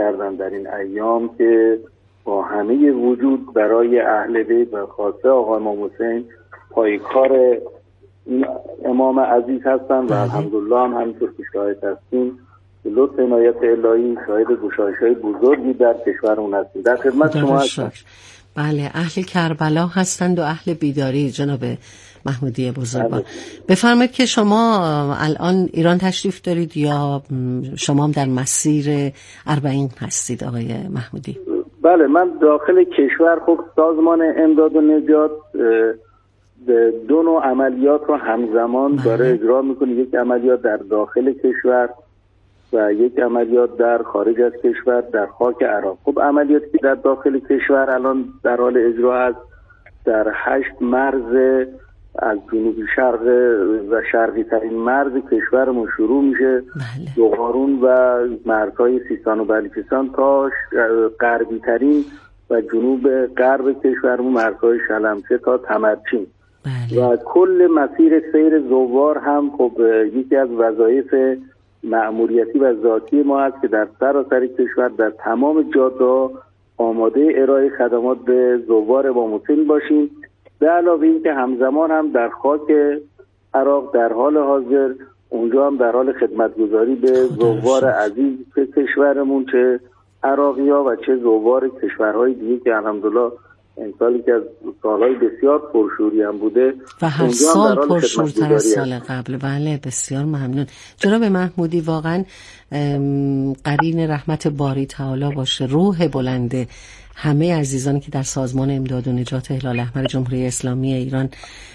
کردن در این ایام که با همه وجود برای اهل بیت و خاصه آقا امام حسین پایکار این امام عزیز هستن و الحمدلله هم همینطور که شاهد هستیم لطف عنایت الهی شاهد گشایش‌های بزرگی در کشورمون هستیم. در خدمت شما هستم. بله، اهل کربلا هستند و اهل بیداری جناب محمودی بزرگوار. بفرمایید که شما الان ایران تشریف دارید یا شما هم در مسیر اربعین هستید آقای محمودی؟ بله، من داخل کشور خب سازمان امداد و نجات دو نوع عملیات رو همزمان داره اجرا میکنه. یک عملیات در داخل کشور و یک عملیات در خارج از کشور در خاک عراق. خب عملیاتی که در داخل کشور الان در حال اجرا است در 8 مرز از جنوبی شرق و شرقی ترین مرز کشورمون شروع میشه، دوغارون و مرزهای سیستان و بلوچستان تا غربی ترین و جنوب غرب کشورمون مرزهای شلمچه تا تمرچین. و کل مسیر سیر زوار هم خب یکی از وظایف مأموریتی و ذاتی ما است که در سراسر کشور در تمام جاده‌ها آماده ارائه خدمات به زوار امام حسین باشیم. به علاوه این که همزمان هم در خاک عراق در حال حاضر اونجا هم در حال خدمتگزاری به زوار عزیز که کشورمون، چه عراقی‌ها و چه زوار کشورهای دیگه که الحمدلله امسالی که از سالهای بسیار پرشوری هم بوده و هر سال پرشورتر از سال قبل. بله، بسیار ممنون جناب محمودی. واقعا قرین رحمت باری تعالی باشه روح بلند همه عزیزانی که در سازمان امداد و نجات هلال احمر جمهوری اسلامی ایران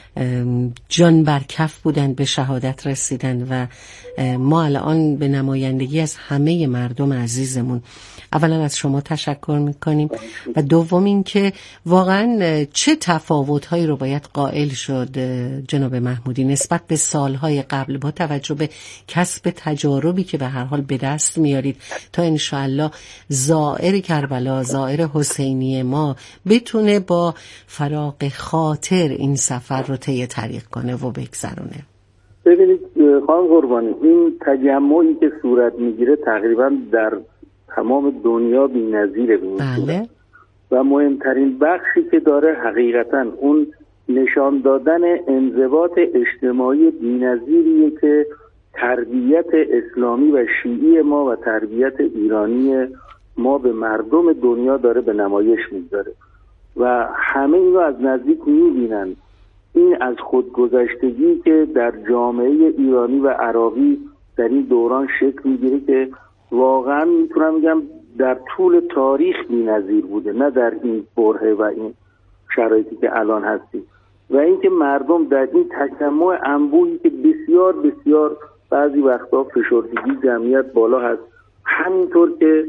جان بر کف بودند، به شهادت رسیدند و ما الان به نمایندگی از همه مردم عزیزمون اولا از شما تشکر میکنیم و دوم این که واقعا چه تفاوت‌هایی رو باید قائل شد جناب محمودی نسبت به سالهای قبل با توجه به کسب تجاربی که به هر حال به دست میارید تا انشاءالله زائر کربلا، زائر حسینی ما بتونه با فراغ خاطر این سفر رو طی طریق کنه و بگذرونه. ببینید خانم قربانی، این تجمعی که صورت میگیره تقریبا در تمام دنیا بی‌نظیره. بله. و مهمترین بخشی که داره حقیقتا اون نشان دادن انضباط اجتماعی بی‌نظیریه که تربیت اسلامی و شیعی ما و تربیت ایرانی ما به مردم دنیا داره به نمایش میذاره و همه اینو از نزدیک میبینن. این از خودگذشتگی که در جامعه ایرانی و عراقی در این دوران شکل میگیره که واقعا میتونم بگم در طول تاریخ بی‌نظیر بوده، نه در این برهه و این شرایطی که الان هستیم. و اینکه مردم در این تجمع انبوهی که بسیار بسیار بعضی وقتا فشردگی جمعیت بالا هست، همینطور که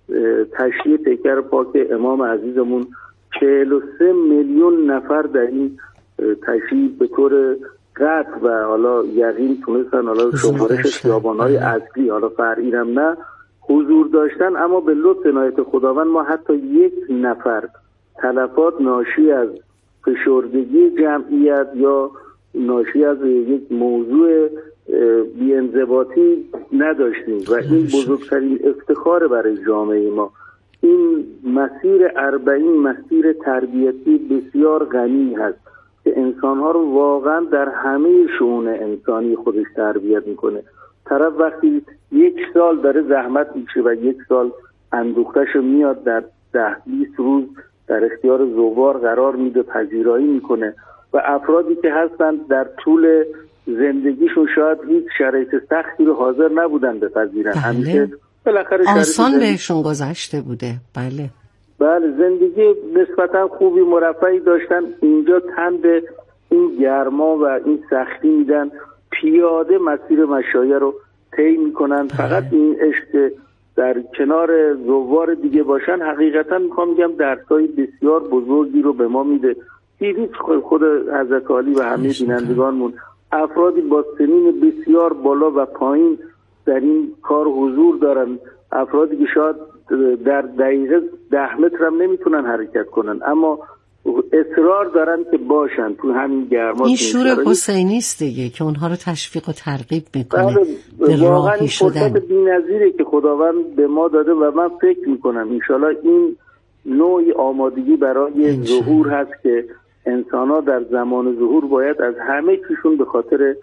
تشییع پیکر پاک امام عزیزمون 43 میلیون نفر در این تشییع به طور قطع و حالا یقین تونستن حالا شمارش خیابان‌های اصلی حالا فرعی هم نه حضور داشتن، اما به لطف عنایت خداوند ما حتی یک نفر تلفات ناشی از فشردگی جمعیت یا ناشی از یک موضوع بی‌انضباطی نداشتیم و این بزرگترین افتخار برای جامعه ما. این مسیر اربعین مسیر تربیتی بسیار غنی هست که انسانها رو واقعا در همه شئون انسانی خودش تربیت میکنه. طرف وقتی 1 سال داره زحمت میشه و 1 سال اندوخته‌شو میاد در 10-20 روز در اختیار زوار قرار میده، پذیرایی میکنه و افرادی که هستن در طول زندگیشون شاید هیچ شرایط سختی رو حاضر نبودن بپذیرن. همیشه بالاخره آسان بهشون گذشته بوده. بله زندگی نسبتا خوبی مرفهی داشتن، اینجا تن به این گرما و این سختی میدن، پیاده مسیر مشایع رو طی میکنن. فقط این عشق در کنار زوار دیگه باشن حقیقتا میخوام بگم درسای بسیار بزرگی رو به ما میده. دیدید خود حضرت علی و همه بینندگانمون افرادی با سنین بسیار بالا و پایین در این کار حضور دارن، افرادی که شاید در دقیقه 10 متر هم نمیتونن حرکت کنن اما اصرار دارن که باشن تو همین گرما. این شور حسینی است دیگه که اونها رو تشویق و ترغیب میکنه به راهی شدن. فرصت بی‌نظیره که خداوند به ما داده و من فکر میکنم انشالله این نوعی آمادگی برای ظهور هست که انسان‌ها در زمان ظهور باید از همه چیشون به خاطر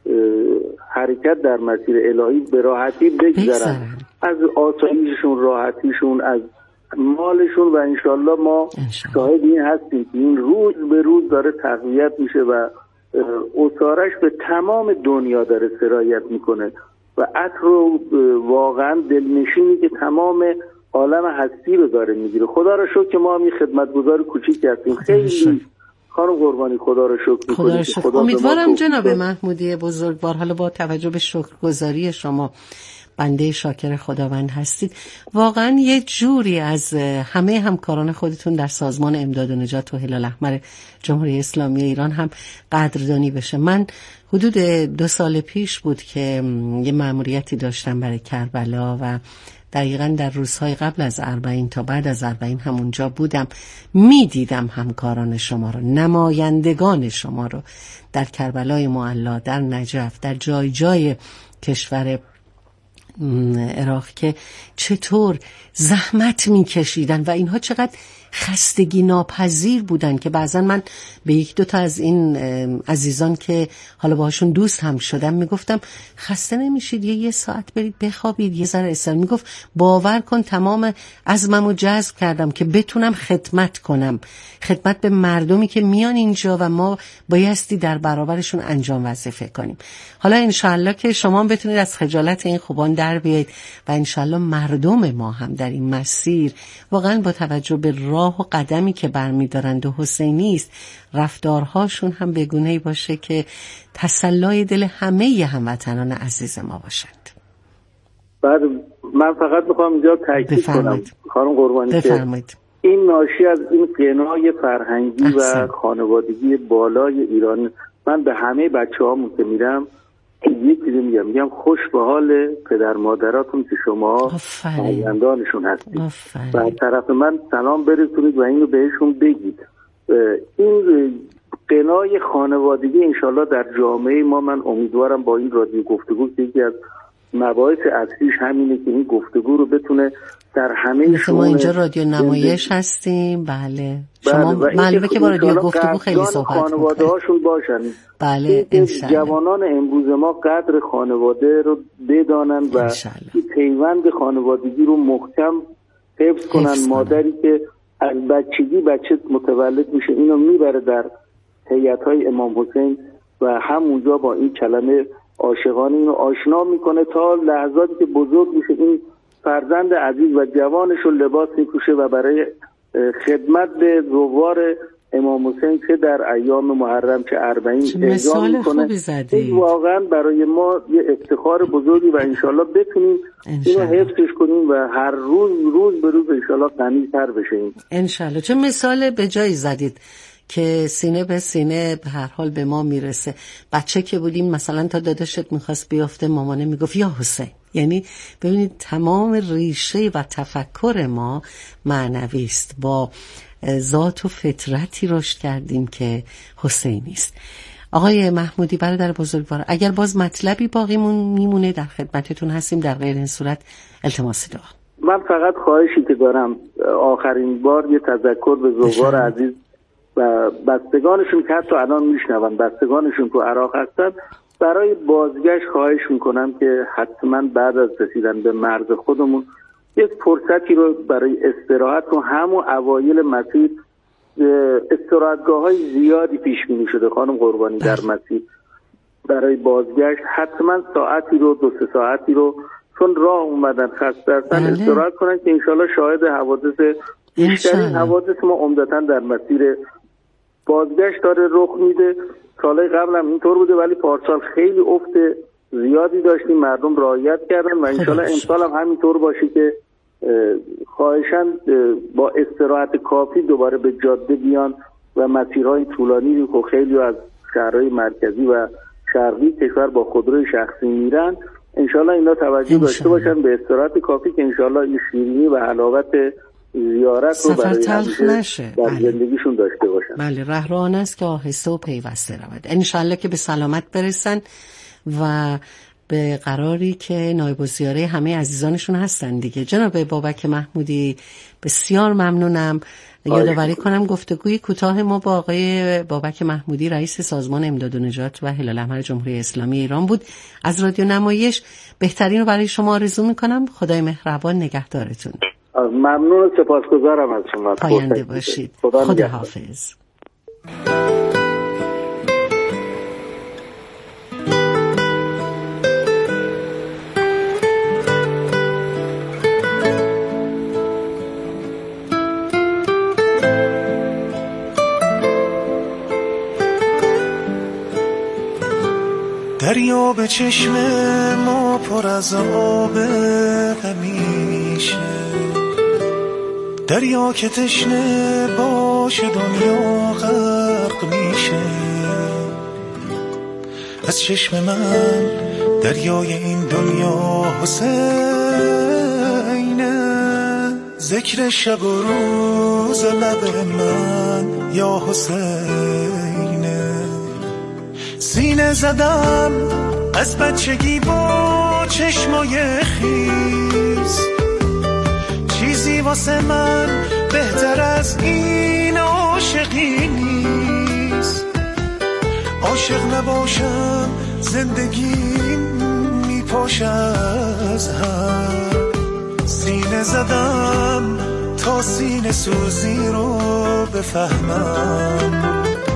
حرکت در مسیر الهی به راحتی بگذرن، از آسایششون، راحتیشون، از مالشون، و انشالله ما شاهد این هستیم که این روز به روز داره تقویت میشه و اثارش به تمام دنیا داره سرایت میکنه و عطر واقعا دلنشینی که تمام عالم هستی رو داره میگیره. خدا رو شکر که ما هم خدمتگزار کوچیکی هستیم. خیلی خانم قربانی خدا رو شکر میکنیم. امیدوارم جناب محمودی بزرگوار حالا با توجه به شکرگزاری شما بنده شاکر خداوند هستید، واقعا یه جوری از همه همکاران خودتون در سازمان امداد و نجات و هلال احمر جمهوری اسلامی ایران هم قدردانی بشه. من حدود 2 سال پیش بود که یه مأموریتی داشتم برای کربلا و دقیقاً در روزهای قبل از 40 تا بعد از 40 همونجا بودم، میدیدم همکاران شما رو، نمایندگان شما رو در کربلای معلی، در نجف، در جای جای کشور عراق که چطور زحمت میکشیدن و اینها چقدر خستگی ناپذیر بودن که بعضا من به 1-2 تا از این عزیزان که حالا باهاشون دوست هم شدم میگفتم خسته نمیشید یه ساعت برید بخوابید یه ذره استراحت؟ میگفت باور کن تمام عزممو جذب کردم که بتونم خدمت کنم، خدمت به مردمی که میان اینجا و ما بایستی در برابرشون انجام وظیفه کنیم. حالا انشالله که شما هم بتونید از خجالت این خوبان در بیایید و انشالله مردم ما هم در این مسیر واقعا با توجه به راه و قدمی که برمیدارند و حسینی است رفتارهاشون هم بگونه‌ای باشه که تسلای دل همه هموطنان عزیز ما باشند. بعد من فقط میخوام اینجا تاکید کنم خانم قربانی بفرمایید. که این ناشی از این قنای فرهنگی و خانوادگی بالای ایران. من به همه بچه‌هامون که میرم یکی میگم خوش به حال پدر مادراتون که شما فرزندانشون هستید و از طرف من سلام برسونید و اینو بهشون بگید. این قنای خانوادگی انشالله در جامعه ما، من امیدوارم با این رادیو گفتگو که یکی از مباحث اصلیش همینه که این گفتگو رو بتونه در همه شما اینجا رادیو نمایش هستیم. بله شما معلومه که با رادیو گفتگو خیلی صحبت خانواده هاشون باشن. بله انشالله جوانان امروز ما قدر خانواده رو بدانن و این پیوند خانوادگی رو محکم حفظ کنن. مادری که از بچگی بچه متولد میشه اینو میبره در هیئت‌های امام حسین و همونجا با این کلمه عاشقانه اینو آشنا میکنه تا لحظاتی که بزرگ میشه این فرزند عزیز و جوانش رو لباس میپوشه و برای خدمت به زوار امام حسین که در ایام محرم چه 40 اعزام میکنه. این واقعا برای ما یه افتخار بزرگی و انشالله بتونیم اینو حفظش کنیم و هر روز به روز انشالله غنی‌تر بشیم انشالله. چه مثال به جایی زدید که سینه به سینه به هر حال به ما میرسه. بچه که بودیم مثلا تا داداشت میخواست بیافته مامانه میگفت یا حسین. یعنی ببینید تمام ریشه و تفکر ما معنوی است، با ذات و فطرتی رشد کردیم که حسینی است. آقای محمودی برادر بزرگوار، اگر باز مطلبی باقی میمونه در خدمتتون هستیم، در غیر این صورت التماس دعا. من فقط خواهشی که دارم آخرین بار یه تذکر به زوار عزیز و بستگانشون که حتی الان میشنون، بستگانشون تو عراق هستن، برای بازگشت خواهش میکنم که حتما بعد از رسیدن به مرز خودمون یک فرصتی رو برای استراحت و همون اوایل مسیر استراحتگاه‌های زیادی پیش بینی شده خانم قربانی در مسیر، برای بازگشت حتما ساعتی رو 2-3 ساعتی رو چون راه اومدن خسته هستن استراحت کنن که انشالله شاهد حوادث بیشترین حوادث ما عمدتاً در مسیر بازگشت داره رخ میده. سالهای قبل هم اینطور بوده ولی پارسال خیلی افت زیادی داشتیم، مردم رعایت کردن و انشالله امسال هم همینطور باشه که خواهشاً با استراحت کافی دوباره به جاده بیان و مسیرهای طولانی رو خیلی از شهرهای مرکزی و شرقی کشور با خودروی شخصی میرن، انشالله اینا توجه داشته باشن به استراحت کافی که انشالله این شیرینی و حلاوت زیارت رو برای همیشه در زندگیشون داشته باشن. باشن. بله، راه آن است که آهسته و پیوسته رود. انشالله که به سلامت برسن و به قراری که نایب الزیاره همه عزیزانشون هستن دیگه. جناب بابک محمودی بسیار ممنونم. یادآوری کنم گفتگوی کوتاه ما با آقای بابک محمودی رئیس سازمان امداد و نجات و هلال احمر جمهوری اسلامی ایران بود. از رادیو نمایش بهترین رو برای شما آرزو میکنم. خدای مهربان نگهدارتون. ممنون و سپاسگزارم از شما. پاینده باشید. خدا حافظ. دریا به چشم ما پر از آب همیشه، دریا که تشنه باشه دنیا غرق میشه. از چشم من دریای این دنیا حسینه، ذکر شب و روز لب من یا حسینه. سینه زدم از بچگی با چشمای خیس، چیزی واسه من بهتر از این عاشقی نیست. عاشق نباشم زندگیم میپاشه از هم، سینه زدم تا سینه سوزی رو بفهمم.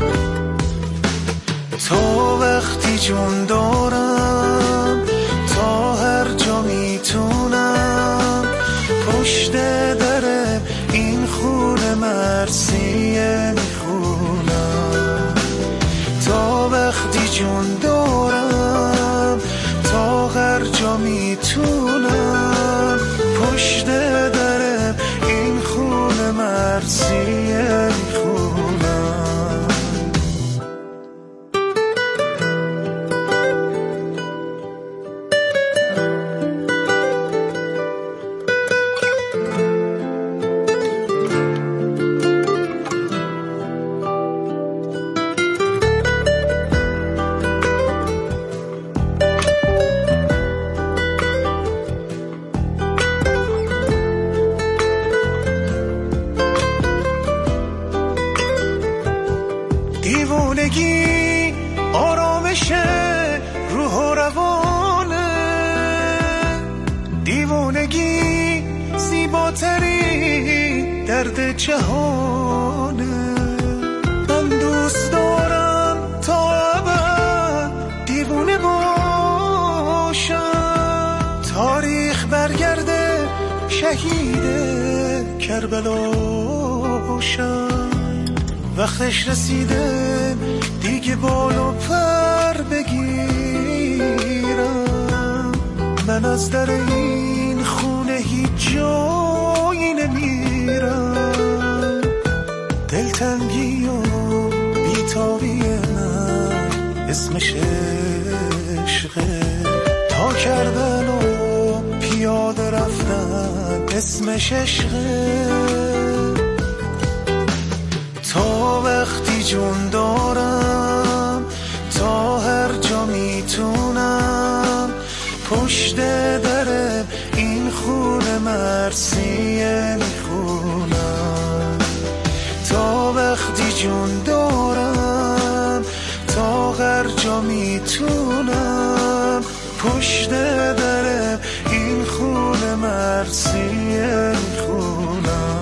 تا وقتی جون دارم تا هر جا میتونم پشت در این خونه مرثیه میخونم. تا وقتی جون دارم تا هر جا میتونم پشت در این خونه مرثیه میخونم. دیوونگی آرامش روح و روانه، دیوونگی زیباترین درد جهانه. من دوست دارم تا ابد دیوونه باشم، تاریخ برگرده شهید کربلا شم. وقتش رسیده دیگه بال و پر بگیرم، من از در این خونه هیچ جایی نمیرم. دلتنگی و بیتابی من اسمش عشقه، تا کردن و پیاده رفتن اسمش عشقه. تا وقتی جون دارم تا هر جا میتونم پشت در این خونه مرثیه میخونم. تا وقتی جون دارم تا هر جا میتونم پشت در این خونه مرثیه میخونم.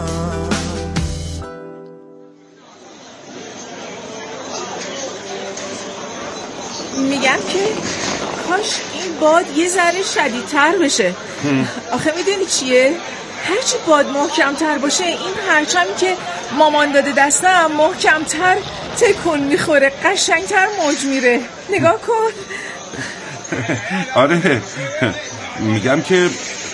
میگم که کاش این باد یه ذره شدیدتر بشه. آخه میدونی چیه؟ هرچی باد محکمتر باشه این پرچمی که مامان داده دستم محکمتر تکون میخوره، قشنگتر موج میره. نگاه کن. آره میگم که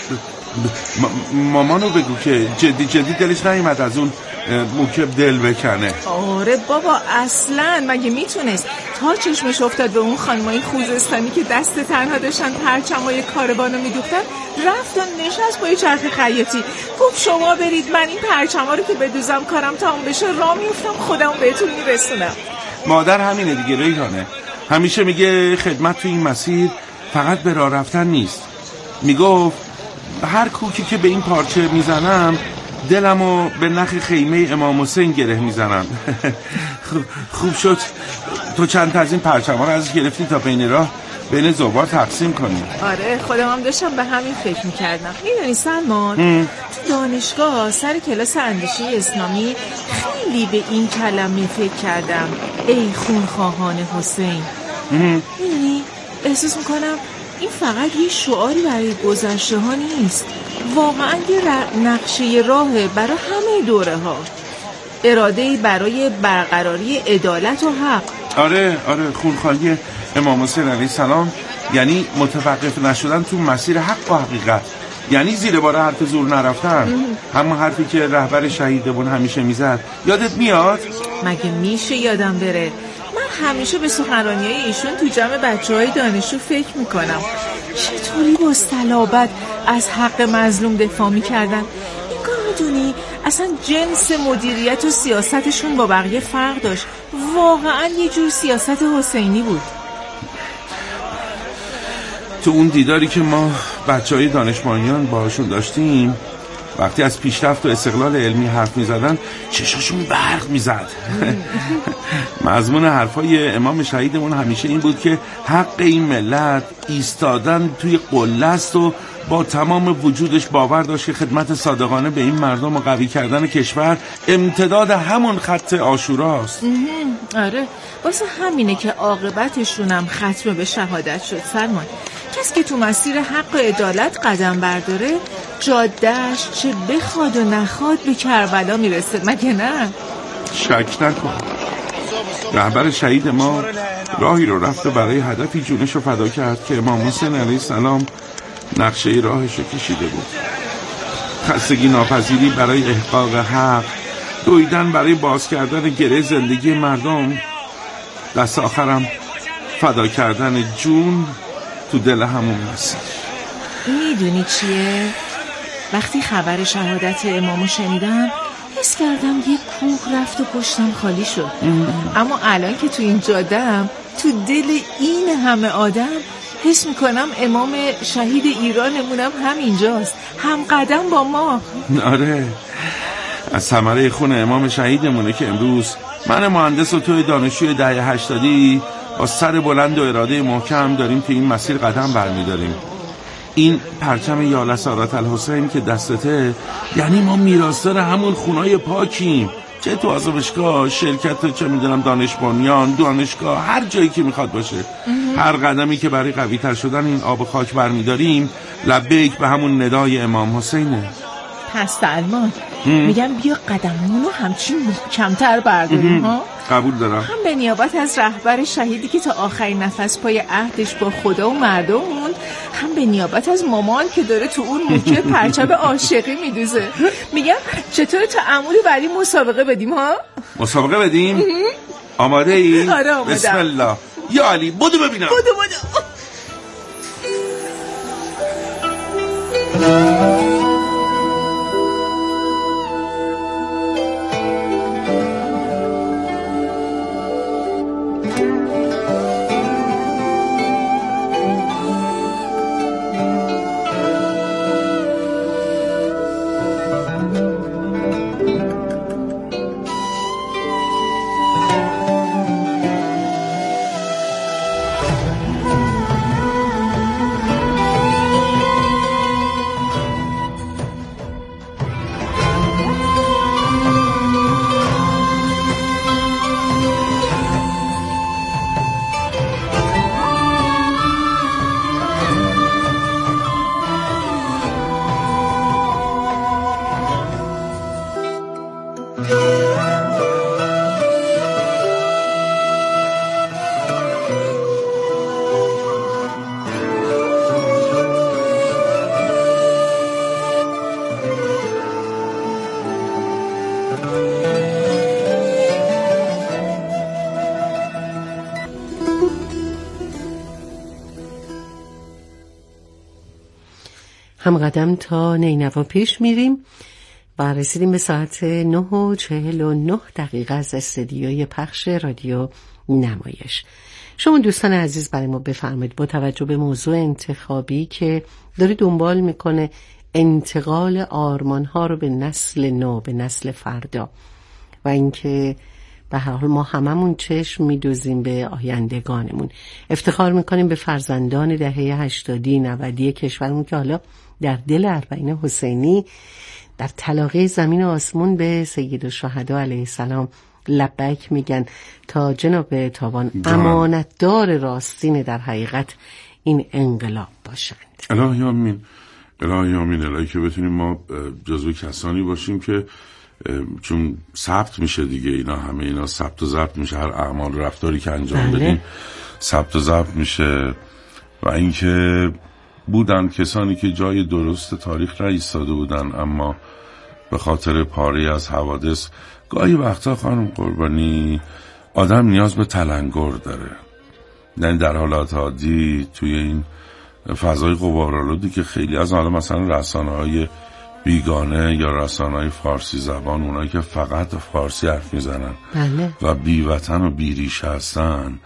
مامانو بگو که جدی دلش نیومد از اون موکب دل بکنه. آره بابا اصلا مگه میتونست؟ تا چشمش افتاد به اون خانمای خوزستانی که دست تنها داشتن پرچمای کاروانو میدوختن، رفت و نشست پای چرخ خیاطی. گفت شما برید، من این پرچما رو که بدوزم کارم تموم بشه راه میفتم خودم بهتون میرسونم. مادر همینه دیگه ریحانه، همیشه میگه خدمت تو این مسیر فقط به راه رفتن نیست. میگفت هر کوکی که به این پارچه میزنم دلمو به نخ خیمه امام حسین گره میزنم. خوب شد تو چند تا از این پرچم‌ها رو ازش گرفتی تا بین راه بین زوار تقسیم کنی. آره خودم هم داشتم به همین فکر میکردم. میدونی سلمان، تو دانشگاه سر کلاس اندیشه اسلامی خیلی به این کلمه فکر کردم، ای خونخواهان حسین. میدونی احساس میکنم این فقط یه شعاری برای گذشته ها نیست، واقعا یه نقشه راهه برای همه دوره ها، اراده برای برقراری عدالت و حق. آره خونخواهی امام حسین علیه السلام یعنی متوقف نشدن تو مسیر حق و حقیقت، یعنی زیر بار حرف زور نرفتن. همون حرفی که رهبر شهیدمون همیشه میزد، یادت میاد؟ مگه میشه یادم بره؟ من همیشه به سخنرانی‌های ایشون تو جمع بچه‌های دانشجو فکر میکنم، چطوری با صلابت از حق مظلوم دفاع میکردن. اینگار میدونی اصلا جنس مدیریت و سیاستشون با بقیه فرق داشت، واقعا یه جور سیاست حسینی بود. تو اون دیداری که ما بچه‌های دانشمندان باهاشون داشتیم، وقتی از پیشرفت و استقلال علمی حرف میزدن چشاشون برق میزد. مضمون حرفای امام شهیدمون همیشه این بود که حق این ملت ایستادن توی قله است و با تمام وجودش باور داشت که خدمت صادقانه به این مردم و قوی کردن کشور امتداد همون خط عاشوراست. آره واسه همینه که عاقبتشونم ختم به شهادت شد. سلمان، کسی که تو مسیر حق و عدالت قدم برداره جادهش چه بخواد و نخواد به کربلا میرسه، مگه نه؟ شک نکن، رهبر شهید ما راهی رو رفته برای هدفی جونش رو فدا کرد که امام حسین علیه السلام نقشه راهش رو کشیده بود. خستگی ناپذیری برای احقاق حق، دویدن برای باز کردن گره زندگی مردم، دست آخرم فدا کردن جون تو دل همون مسیر. میدونی چیه؟ وقتی خبر شهادت امامو شنیدم حس کردم یه کوه رفت و پشتم خالی شد. اما الان که تو این جاده‌ام، تو دل این همه آدم، حس میکنم امام شهید ایرانمونم همینجاست، هم قدم با ما. آره، از ثمره خون امام شهیدمونه که امروز من مهندس و توی دانشجوی دهه 80 با سر بلند و اراده محکم داریم که این مسیر قدم برمیداریم. این پرچم یا لسارت الحسین که دستته یعنی ما میراثدار همون خونای پاکیم، چه تو آزمایشگاه، شرکت، چه میدونم دانش بنیان، دانشگاه، هر جایی که میخواد باشه. هر قدمی که برای قوی تر شدن این آب خاک برمیداریم لبیک به همون ندای امام حسینه. پس سلمان میگم بیا قدمونو همچین محکم‌تر برداریم ها؟ قبول دارم. هم به نیابت از رهبر شهیدی که تا آخرین نفس پای عهدش با خدا و مردم موند، هم به نیابت از مامان که داره تو اون موکه پرچم عاشقی میدوزه. میگم چطور تا عمولی برای مسابقه بدیم ها؟ مسابقه بدیم؟ آماده ای؟ آره آمادم. بسم الله. یا علی بودو ببینم. بودو هم قدم تا نینوا پیش میریم و رسیدیم به ساعت 9:49 از استدیوی پخش رادیو نمایش. شما دوستان عزیز برای ما بفرمایید با توجه به موضوع انتخابی که داری دنبال میکنه انتقال آرمان‌ها رو به نسل نو، به نسل فردا، و اینکه به هر حال ما هممون چشم میدوزیم به آیندگانمون، افتخار میکنیم به فرزندان دهه 80-90 کشورمون که حالا در دل اربعین حسینی در تلاقی زمین و آسمون به سید الشهدا علیه السلام لبیک میگن تا جناب تابان امانتدار راستین در حقیقت این انقلاب باشند. الهی آمین، الهی آمین، الهی که بتونیم ما جزو کسانی باشیم که چون ثبت میشه دیگه، اینا همه اینا ثبت و ضبط میشه، هر اعمال رفتاری که انجام بدیم ثبت و ضبط میشه. و اینکه بودن کسانی که جای درست تاریخ را ایستاده بودن، اما به خاطر پاره از حوادث گاهی وقتا خانم قربانی آدم نیاز به تلنگر داره. یعنی در حالات عادی توی این فضای غبارآلودی که خیلی از حالا مثلا رسانه‌های بیگانه یا رسانه‌های فارسی زبان، اونایی که فقط فارسی حرف میزنن و بیوطن و بیریش هستن،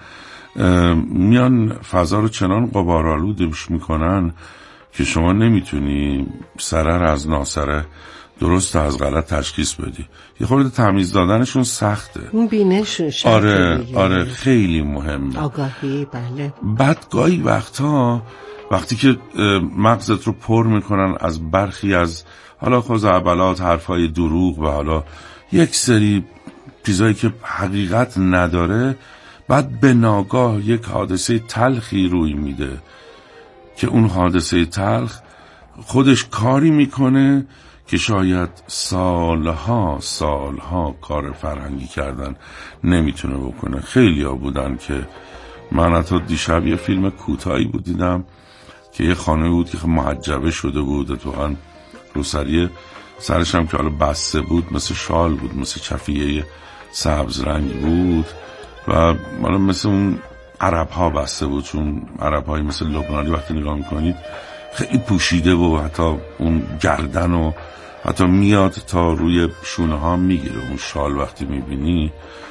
میان فضا رو چنان غبارآلودش میکنن که شما نمیتونی سرر از ناسره، درست از غلط تشخیص بدی. یه خورده تمیز دادنشون سخته. اون بینش آره خیلی مهمه. آگاهی. بله. بعد گاهی وقتی که مغزت رو پر میکنن از برخی از حالا خزعبلات، حرفای دروغ و حالا یک سری چیزایی که حقیقت نداره، بعد به ناگاه یک حادثه تلخی روی میده که اون حادثه تلخ خودش کاری میکنه که شاید سالها کار فرهنگی کردن نمیتونه بکنه. خیلی ها بودن که من حتی دیشب یه فیلم کوتاهی بود دیدم که یه خانه بود که محجبه شده بود، تو روسری سرش هم که حالا بسته بود، مثل شال بود، مثل چفیه سبز رنگ بود و حالا مثل اون عرب ها بسته بود، چون عرب های مثل لبنانی وقتی نگاه میکنید خیلی پوشیده و حتی اون گردن و حتی میاد تا روی شونه ها میگیره اون شال. وقتی میبینی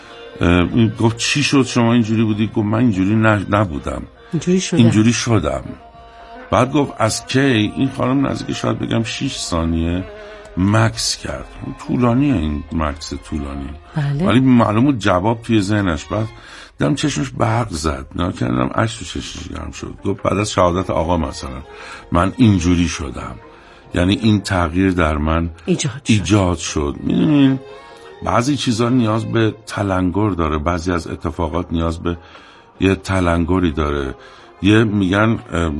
گفت چی شد شما اینجوری بودی؟ گفت من اینجوری نبودم، اینجوری شدم. بعد گفت از کی؟ این خانم نزدیک شاید بگم 6 ثانیه مکس کرد. طولانیه این مکس، طولانی. بله. ولی معلومه جواب توی ذهنش. بعد دیدم چشمش برق زد، نه کردم اشک تو چشمش گرم شد. گفت بعد از شهادت آقا مثلا من اینجوری شدم، یعنی این تغییر در من ایجاد شد. میدونین بعضی چیزا نیاز به تلنگر داره، بعضی از اتفاقات نیاز به یه تلنگری داره. یه میگن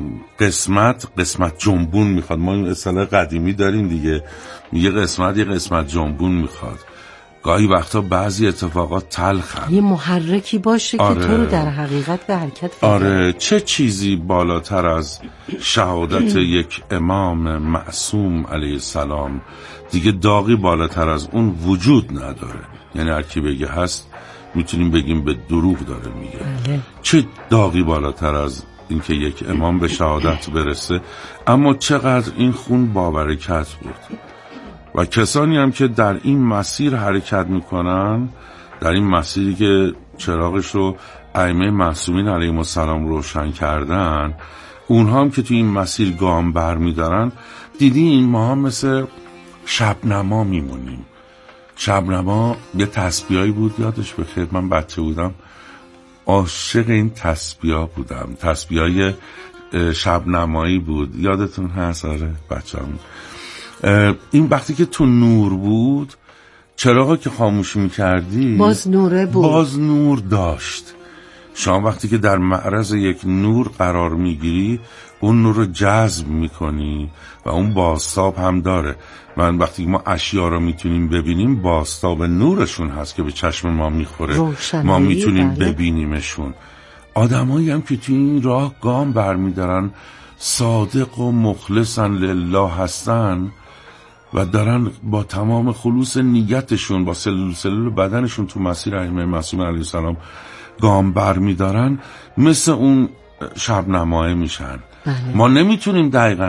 قسمت جنبون میخواد. ما این اصطلاح قدیمی داریم دیگه، میگه قسمت جنبون میخواد. گاهی وقتا بعضی اتفاقات تلخن، یه محرکی باشه که تو رو در حقیقت به حرکت بگیره. آره، چه چیزی بالاتر از شهادت یک امام معصوم علیه السلام؟ دیگه داغی بالاتر از اون وجود نداره. یعنی هر کی بگه هست میتونیم بگیم به دروغ داره میگه. بله. چه داغی بالاتر از اینکه یک امام به شهادت برسه؟ اما چقدر این خون بابرکت بود. و کسانی هم که در این مسیر حرکت میکنن، در این مسیری که چراغش رو ائمه معصومین علیهم السلام روشن کردن، اونها هم که توی این مسیر گام برمیدارن، دیدین ما هم مثل شبنما میمونیم. شبنما یه تسبیحی بود، یادش بخیر، من بچه بودم عاشق این تسبیحا بودم. تسبیحای شبنمایی بود، یادتون هست؟ آره بچه‌ام. این وقتی که تو نور بود، چراغا که خاموش می‌کردی باز نوره بود، باز نور داشت. شما وقتی که در معرض یک نور قرار میگیری، اون نور رو جذب میکنی و اون بازتاب هم داره. من وقتی ما اشیا رو میتونیم ببینیم، بازتاب نورشون هست که به چشم ما میخوره، ما میتونیم ببینیمشون. آدمایی هم که توی این راه گام برمیدارن، صادق و مخلصن لله هستن و دارن با تمام خلوص نیتشون، با سلول بدنشون تو مسیر ائمه معصومین علیه السلام گام برمیدارن، مثل اون شبنمایه میشن. بله. ما نمیتونیم دقیقاً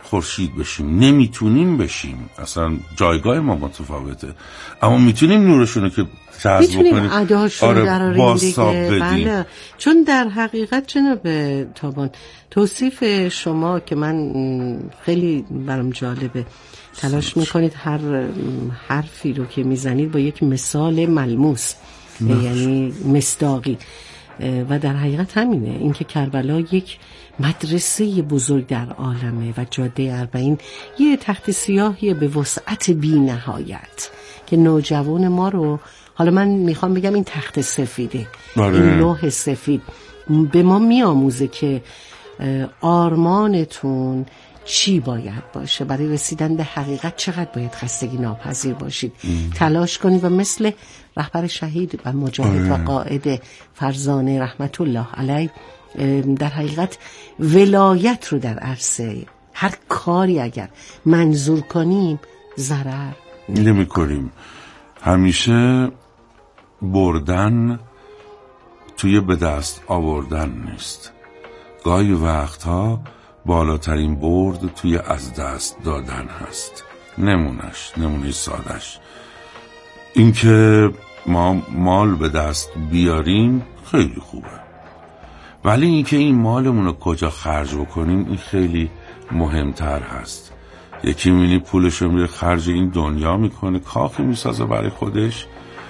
خورشید بشیم، نمیتونیم بشیم، اصلا جایگاه ما متفاوته، اما میتونیم نورشونو که جذب کنیم، میتونیم اداشون دراریم دیگه. بله. چون در حقیقت جناب تابان توصیف شما که من خیلی برام جالبه، تلاش میکنید هر حرفی رو که میزنید با یک مثال ملموس یعنی مصداقی، و در حقیقت همینه، اینکه کربلا یک مدرسه بزرگ در عالمه و جاده اربعین یه تخت سیاهی به وسعت بی نهایت که نوجوان ما رو، حالا من میخوام بگم این تخت سفیده، این لوح سفید به ما میآموزه که آرمانتون چی باید باشه، برای رسیدن به حقیقت چقدر باید خستگی ناپذیر باشید، تلاش کنید و مثل رهبر شهید و مجاهد و قائد فرزانه رحمت الله علیه در حقیقت ولایت رو در عرصه هر کاری اگر منظور کنیم ضرر نمی کنیم. همیشه بردن توی به دست آوردن نیست، گاهی وقتها بالاترین برد توی از دست دادن هست. نمونه سادش این که ما مال به دست بیاریم خیلی خوبه، ولی این که این مالمون رو کجا خرج بکنیم این خیلی مهمتر هست. یکی می‌بینی پولش رو میره خرج این دنیا میکنه، کاخی میسازه برای خودش،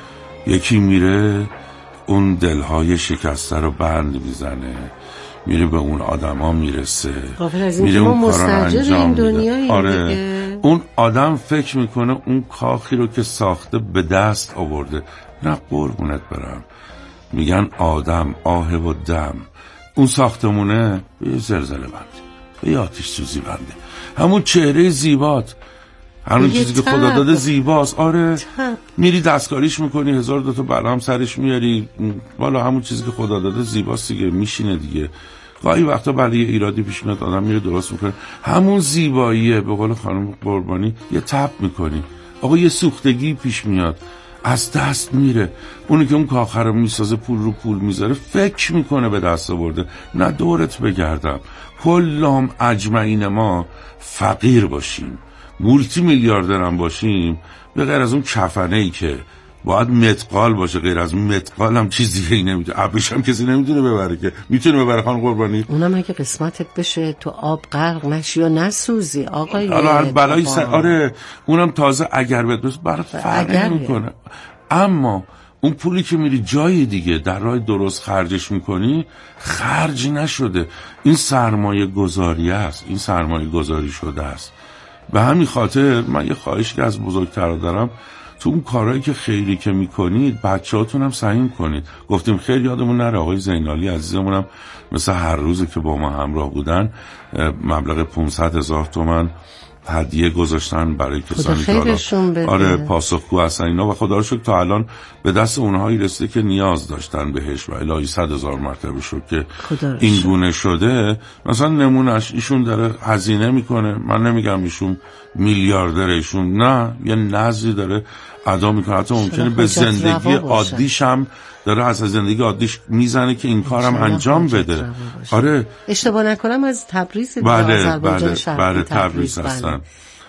یکی میره اون دلهای شکسته رو بند میزنه، میره به اون آدما میرسه، میره اون کارا رو انجام میده. آره اون آدم فکر میکنه اون کاخی رو که ساخته به دست آورده. نه قربونت برم، میگن آدم آه و دم، اون ساختمونه به زلزله بنده، به آتش سوزی بنده، همون چهره زیبات، همون چیزی که خدا داده زیباست. آره میری دستکاریش میکنی، 1002 تا بلا هم سرش میاری، والا همون چیزی که خدا داده زیباست دیگه، میشینه دیگه. گاهی وقتا برای ایرادی پیش میاد آدم میره درست میکنه، همون زیباییه. به قول خانم قربانی یه تپ میکنی، آقا یه سوختگی پیش میاد، از دست میره. اونی که اون کاخه رو میسازه پول رو پول میذاره فکر میکنه به دست آورده. نه دورت بگردم، کلام اجمعین ما فقیر باشیم، مولتی میلیاردر هم باشیم، به غیر از اون کفنه ای که باید متقال باشه، غیر از اون متقال هم چیز دیگه ای نمیتونه، ابریش هم کسی نمیتونه ببره که میتونه ببره. خانم قربانی اونم اگه قسمتت بشه تو آب غرق نشی و نسوزی آقای حالا بلای آره اونم تازه اگر بهت برای فرق نمیکنه. اما اون پولی که میری جای دیگه در راه درست خرجش میکنی خرج نشده، این سرمایه گذاری است، این سرمایه گذاری شده است. به همین خاطر من یه خواهشی که از بزرگترها دارم، تو اون کارهایی که خیلی که میکنید بچه‌هاتون هم سعی کنید. گفتیم خیلی یادمون نره آقای زینالی عزیزمون هم مثل هر روزی که با ما همراه بودن مبلغ 500,000 تومان هدیه گذاشتن برای کسانی که آره پاسخگو هستن اینا، و خدا رو شکر تا الان به دست اونهایی رسیده که نیاز داشتن بهش و الهی 100,000 مرتبه شد که این گونه شده. مثلا نمونهش ایشون داره هزینه میکنه، من نمیگم ایشون میلیاردره، ایشون نه یه نظری داره ادا میکنه، حتی ممکنه به زندگی عادیش هم داره از زندگی عادیش میزنه که این کارم انجام بده. آره اشتباه نکنم از تبریز بله تبریز هستن.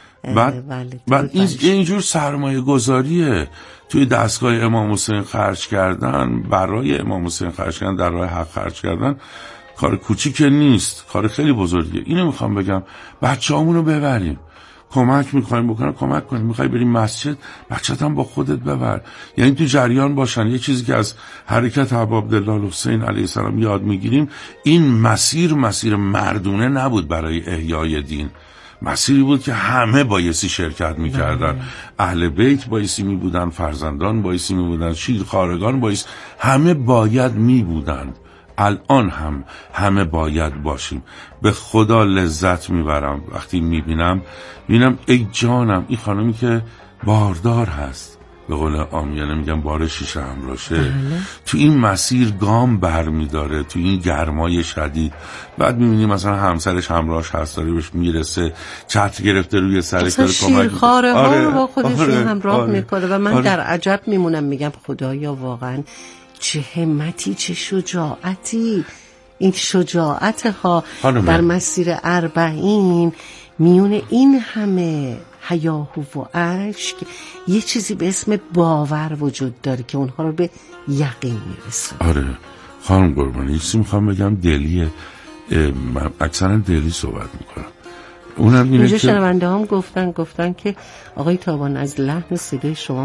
بعد اینجور سرمایه گذاریه توی دستگاه امام حسین خرج کردن، برای امام حسین خرج کردن، در راه حق خرج کردن کار کوچیک نیست، کار خیلی بزرگیه. اینو میخوام بگم بچه‌هامونو ببریم، کمک میخوایم بکنن کمک کنیم، میخوای بریم مسجد بچه‌ت هم با خودت ببر، یعنی تو جریان باشن. یه چیزی که از حرکت ابا عبدالله حسین علیه السلام یاد میگیریم، این مسیر مردونه نبود برای احیای دین، مسیری بود که همه بایستی شرکت میکردن، اهل بیت بایستی میبودن، فرزندان بایستی میبودن، شیرخوارگان بایستی، همه باید میبودن. الان هم همه باید باشیم. به خدا لذت میبرم وقتی میبینم ای جانم این خانمی که باردار هست، به قول عامیانه میگم بار شیشه همراشه، تو این مسیر گام برمیداره، تو این گرمای شدید. بعد میبینی مثلا همسرش همراهش هست، داره بهش میرسه، چتر گرفته روی سرش، داره کمک میکنه، شیرخواره ها رو با خودش همراه میکنه و من در عجب میمونم، میگم خدایا واقعا چه همتی، چه شجاعتی. این شجاعت ها در مسیر اربعین میون این همه هیاهو و اشک یه چیزی به اسم باور وجود داره که اونها رو به یقین میرسه. آره خانم قربانی، یه چیزی میخوام بگم دلیه، من اکثرا دلی صحبت میکنم. اونم اینه اینجا که شنونده هم گفتن که آقای تابان از لحن صدای شما